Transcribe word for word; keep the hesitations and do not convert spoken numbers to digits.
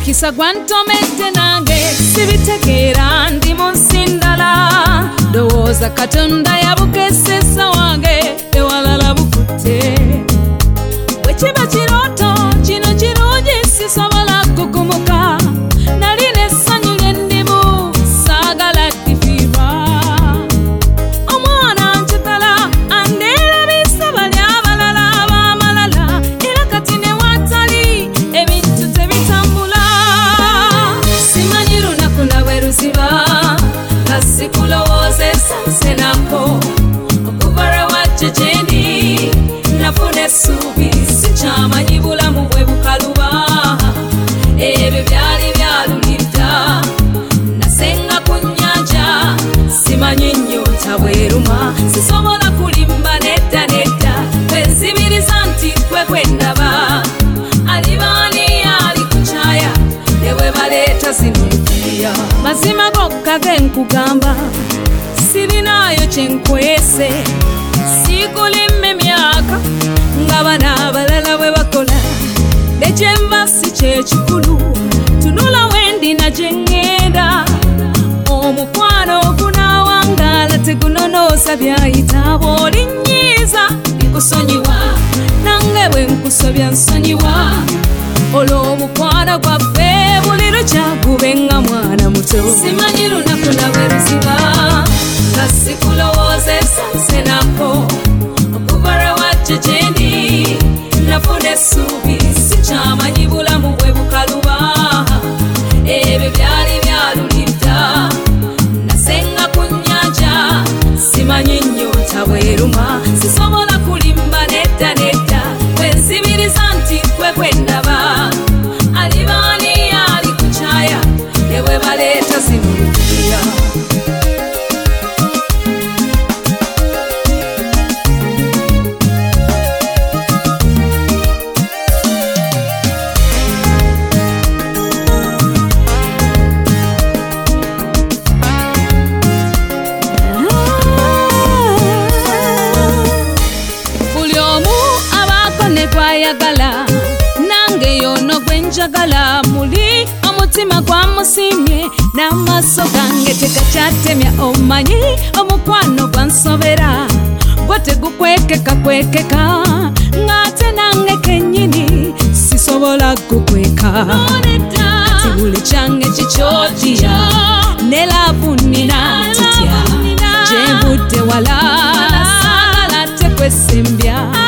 omukisa gwantomedde nange sibitegeera ndi mu nsi ndala ndowooza Katonda yabukesesa wange ewalala bukutte bwe kiba kirooto kino kirungi sisobola kukumuka nalina essanyu lyendimu saagala difiirwa omwana njagala andeerabisa bali abalala ab'amalala era kati ne watali ebintu tebitambula simanyi lunaku lwawe luziba nga sikulowoozesa nze nako okuva lwe wajja gye ndi nafuna essuubi sikyamanyi bulamu bwe bukaluba ebyo byali byalulidda nasenga ku nnyanja simanyi nnyota bweruma sisobola kulimba nedda nedda kwenzibiriza nti kwe kwendaba alibaani ali kukyaya ne bwe baleeta zinulupiya mazima gokka ge nkugamba sirinaayo kyenkwese sikulimma emyaka nga bana abalala bwe bakola nekyenva si kyekikulu tunula wendi na gye ŋŋenda omukwano ogunaawangala tegunonoosa byayita bw'olinnyiiza nkusonyiwa nange bwe nkusobya nsonyiwa olwo omukwano gwaffe buli lukya gube nga mwana muto simanyi lunaku lwawe luziba nga sikulowoozesa nze nako okuva lwe wajja gye ndi nafuna essuubi sikyamanyi bulamu bwe bukaluba ebyo byali byalulidda nasenga ku nnyanja simanyi nnyota bweruma sisobola kulimba nedda nedda kwenzibiriza nti kwe kwendaba alibaani ali kukyaya ne bwe baleeta zinulupiya twayagala nange yono gwe njagala muli omutima gwamusimye n'amaaso gange tegakyatemya omanyi omukwano gwansobera gwo tegukwekeka kwekeka ng'ate nange kennyini sisobola gukweka ati buli kyange kikyotya ne laavu nnina ntitya gye nvudde wala saagala tekwesimbya